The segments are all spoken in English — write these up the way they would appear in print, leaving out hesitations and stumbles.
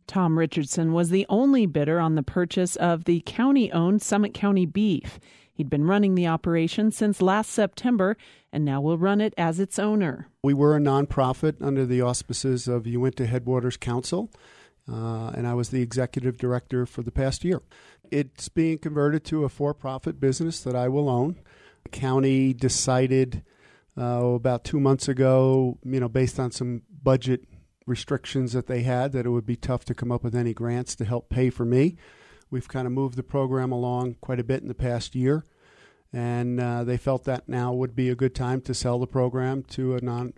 Tom Richardson was the only bidder on the purchase of the county-owned Summit County Beef. He'd been running the operation since last September and now will run it as its owner. We were a nonprofit under the auspices of Uinta Headwaters Council, and I was the executive director for the past year. It's being converted to a for-profit business that I will own. The county decided about 2 months ago, based on some budget restrictions that they had, that it would be tough to come up with any grants to help pay for me. We've kind of moved the program along quite a bit in the past year, and they felt that now would be a good time to sell the program to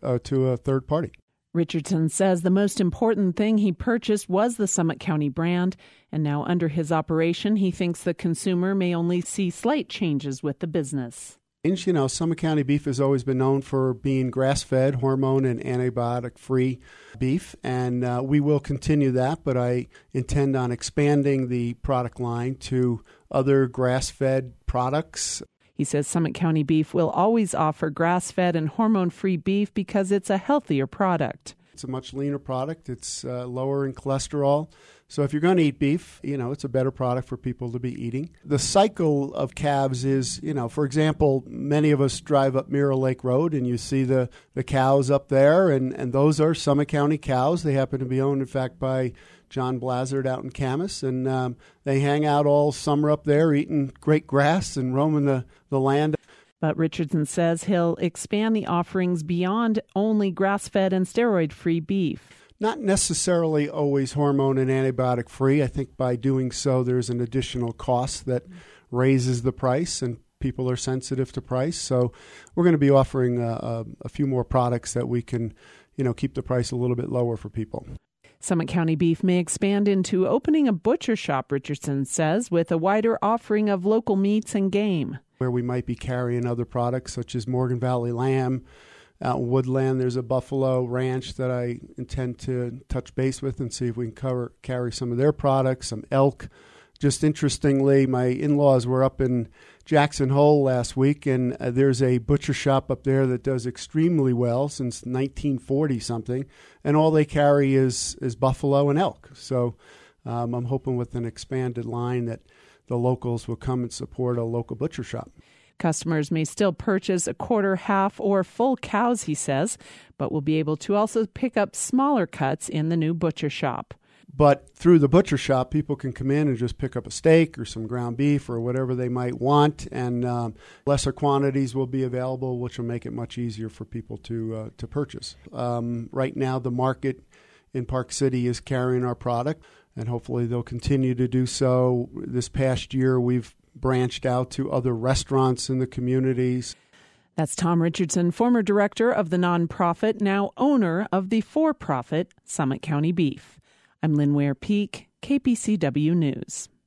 a third party. Richardson says the most important thing he purchased was the Summit County brand, and now under his operation, he thinks the consumer may only see slight changes with the business. Summit County beef has always been known for being grass-fed, hormone and antibiotic-free beef, and we will continue that, but I intend on expanding the product line to other grass-fed products. He says Summit County Beef will always offer grass-fed and hormone-free beef because it's a healthier product. It's a much leaner product. It's lower in cholesterol. So if you're going to eat beef, it's a better product for people to be eating. The cycle of calves is, for example, many of us drive up Mirror Lake Road and you see the cows up there, and those are Summit County cows. They happen to be owned, in fact, by John Blazard out in Camas, and they hang out all summer up there eating great grass and roaming the land. But Richardson says he'll expand the offerings beyond only grass-fed and steroid-free beef. Not necessarily always hormone and antibiotic-free. I think by doing so, there's an additional cost that raises the price, and people are sensitive to price. So we're going to be offering a few more products that we can, keep the price a little bit lower for people. Summit County Beef may expand into opening a butcher shop, Richardson says, with a wider offering of local meats and game. Where we might be carrying other products such as Morgan Valley lamb. Out in Woodland, there's a buffalo ranch that I intend to touch base with and see if we can carry some of their products, some elk. Just interestingly, my in-laws were up in Jackson Hole last week, and there's a butcher shop up there that does extremely well since 1940-something, and all they carry is buffalo and elk. So I'm hoping with an expanded line that the locals will come and support a local butcher shop. Customers may still purchase a quarter, half, or full cows, he says, but will be able to also pick up smaller cuts in the new butcher shop. But through the butcher shop, people can come in and just pick up a steak or some ground beef or whatever they might want, and lesser quantities will be available, which will make it much easier for people to purchase. Right now, the market in Park City is carrying our product, and hopefully they'll continue to do so. This past year, we've branched out to other restaurants in the communities. That's Tom Richardson, former director of the nonprofit, now owner of the for-profit Summit County Beef. I'm Lynn Ware Peak, KPCW News.